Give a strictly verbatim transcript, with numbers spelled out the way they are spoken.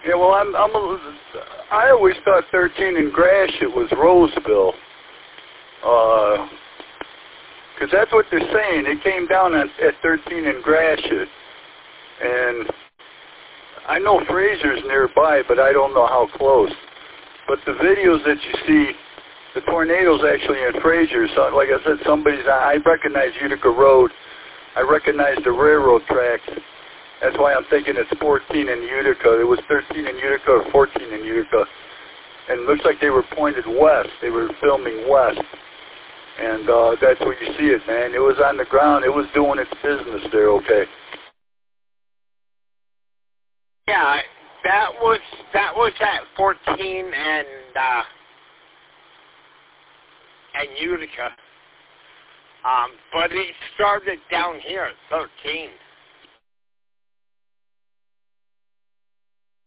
Yeah, well, I'm, I'm a, I always thought thirteen in Gratiot was Roseville. Uh, because that's what they're saying. They came down at, at thirteen in Gratiot. And I know Fraser's nearby, but I don't know how close. But the videos that you see, the tornado's actually in Fraser. So, like I said, somebody's, I recognize Utica Road. I recognize the railroad tracks. That's why I'm thinking it's fourteen in Utica. It was thirteen in Utica or fourteen in Utica. And it looks like they were pointed west. They were filming west. And uh, that's where you see it, man. It was on the ground. It was doing its business there, okay. Yeah, that was that was at fourteen and uh, and Utica. Um, but it started down here at thirteen.